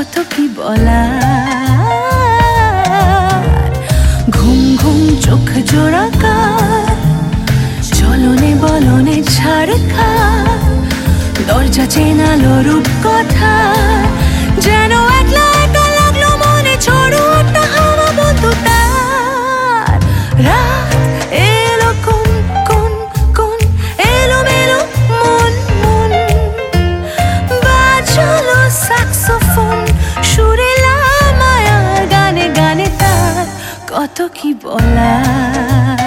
কত কি বলার। ঘুম ঘুম চোখ জোড়াকার, চলনে বলনে ছাড়খার, দরজা চেনালো রূপ কথা, যেন একলা একা লাগলো মনে ছোড়ো একটা হাওয়া বন্ধু তার। রাত এলো কোন কোন কোন, এলো মেলো মন মন, বাজলো স্যাক্সোফোন, সুরে মায়ার গানে গানে তার কত কি বলার।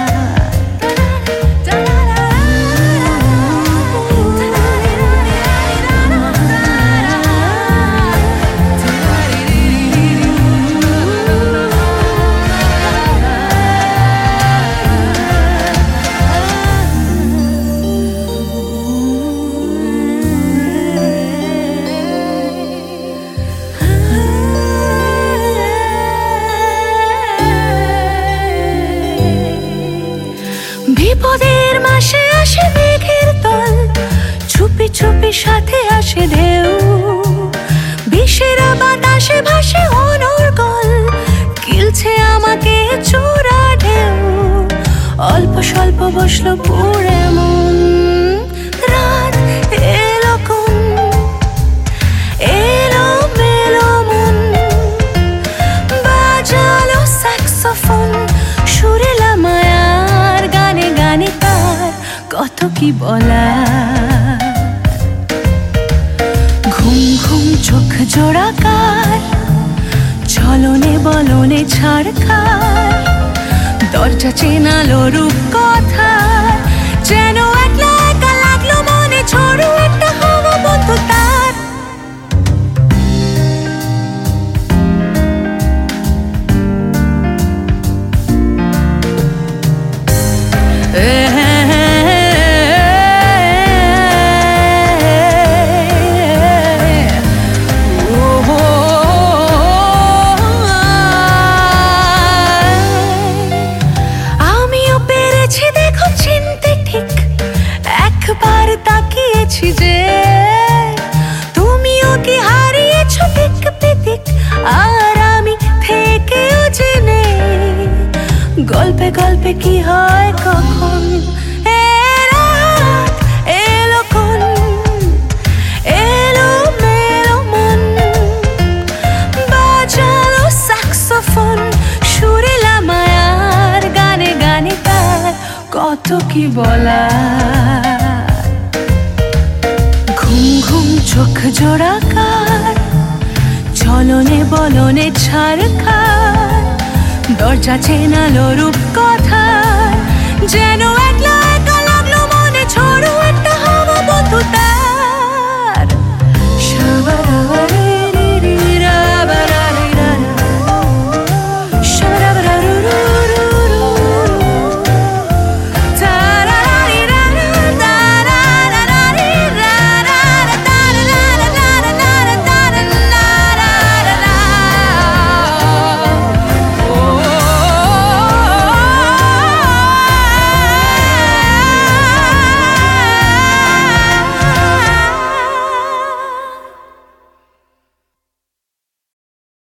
বিপদের মাসে আসে মেঘের দল, চুপি চুপি সাথে আসে ঢেউ, বিষেরা বাতাসে ভাসে অনর্গল, গিলছে আমাকে চূড়া ঢেউ। অল্প স্বল্প বসলো পুরে মন, রাত এলো কোন, এলো মেলো মন, বাজালো স্যাক্সোফোন, সুরে মায়ার গানে গানে তার কত কি বলার। ঘুম ঘুম চোখ জোড়াকার, চলনে বলনে ছাড়খার, দরজা চেনালো রূপ কথা, যেন একলা একা লাগলো মনে ছোড়ো একটা হাওয়া বন্ধু তার। একবার তাকিয়েছি যে তুমিও কি হারিয়েছো দিক বিদিক, আর আমি থেকেও জেনে গল্পে গল্পে কি হয় কখন। রাত এলো কোন, এলো মেলো মন, বাজালো স্যাক্সোফোন, সুরে মায়ার গানে গানে তার কত কি বলার। ঘুম ঘুম চোখ জোড়াকার, চলনে বলনে ছাড়খার, দরজা চেনালো রূপ কথা, যেন একলা একা লাগলো মনে ছোড়ো একটা হাওয়া বন্ধু তার।